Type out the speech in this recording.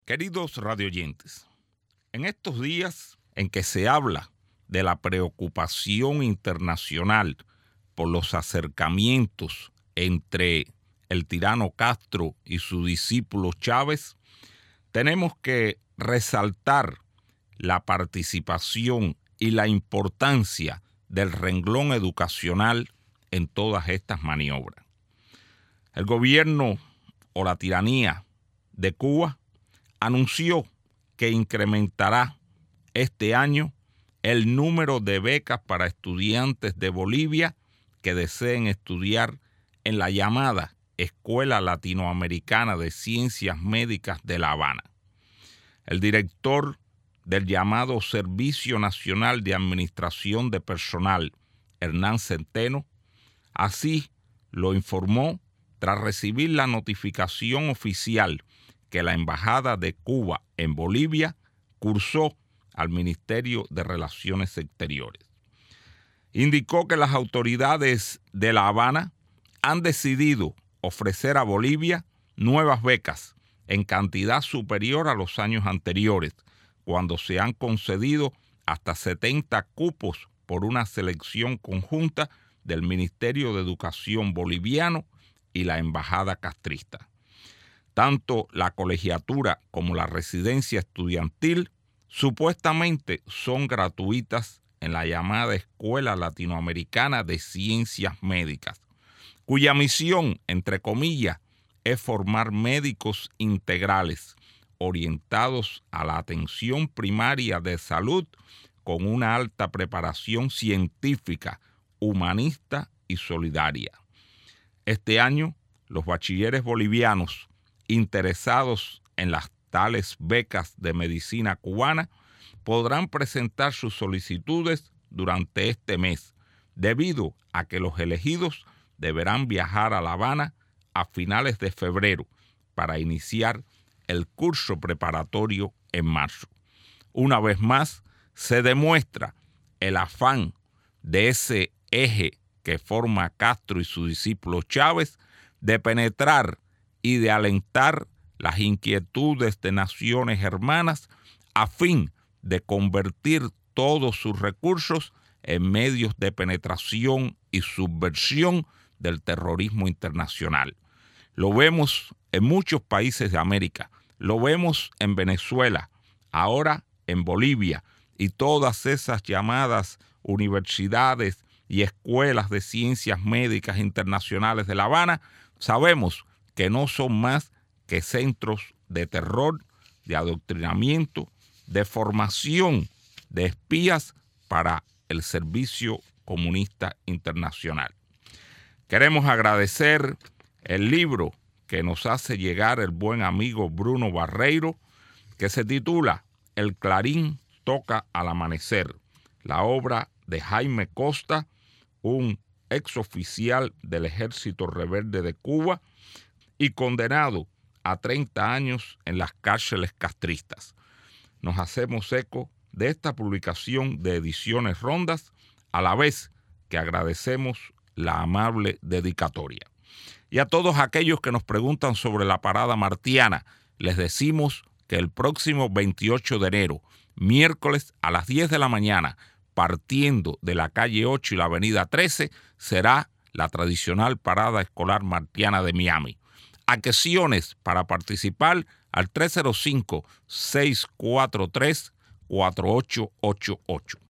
Queridos radioyentes, en estos días en que se habla de la preocupación internacional por los acercamientos entre el tirano Castro y su discípulo Chávez, tenemos que resaltar la participación y la importancia del renglón educacional en todas estas maniobras. El gobierno o la tiranía de Cuba anunció que incrementará este año el número de becas para estudiantes de Bolivia que deseen estudiar en la llamada Escuela Latinoamericana de Ciencias Médicas de La Habana. El director del llamado Servicio Nacional de Administración de Personal, Hernán Centeno, así lo informó tras recibir la notificación oficial que la Embajada de Cuba en Bolivia cursó al Ministerio de Relaciones Exteriores. Indicó que las autoridades de La Habana han decidido ofrecer a Bolivia nuevas becas en cantidad superior a los años anteriores, cuando se han concedido hasta 70 cupos por una selección conjunta del Ministerio de Educación boliviano y la Embajada castrista. Tanto la colegiatura como la residencia estudiantil supuestamente son gratuitas en la llamada Escuela Latinoamericana de Ciencias Médicas, cuya misión, entre comillas, es formar médicos integrales orientados a la atención primaria de salud con una alta preparación científica, humanista y solidaria. Este año, los bachilleres bolivianos interesados en las tales becas de medicina cubana podrán presentar sus solicitudes durante este mes, debido a que los elegidos deberán viajar a La Habana a finales de febrero para iniciar el curso preparatorio en marzo. Una vez más, se demuestra el afán de ese eje que forma Castro y su discípulo Chávez de penetrar y de alentar las inquietudes de naciones hermanas a fin de convertir todos sus recursos en medios de penetración y subversión del terrorismo internacional. Lo vemos en muchos países de América, lo vemos en Venezuela, ahora en Bolivia, y todas esas llamadas universidades y escuelas de ciencias médicas internacionales de La Habana, sabemos que no son más que centros de terror, de adoctrinamiento, de formación de espías para el Servicio Comunista Internacional. Queremos agradecer el libro que nos hace llegar el buen amigo Bruno Barreiro, que se titula El Clarín toca al amanecer, la obra de Jaime Costa, un exoficial del Ejército Rebelde de Cuba y condenado a 30 años en las cárceles castristas. Nos hacemos eco de esta publicación de Ediciones Rondas, a la vez que agradecemos la amable dedicatoria. Y a todos aquellos que nos preguntan sobre la parada martiana, les decimos que el próximo 28 de enero, miércoles a las 10 de la mañana, partiendo de la calle 8 y la avenida 13, será la tradicional parada escolar martiana de Miami. Adhesiones para participar al 305-643-4888.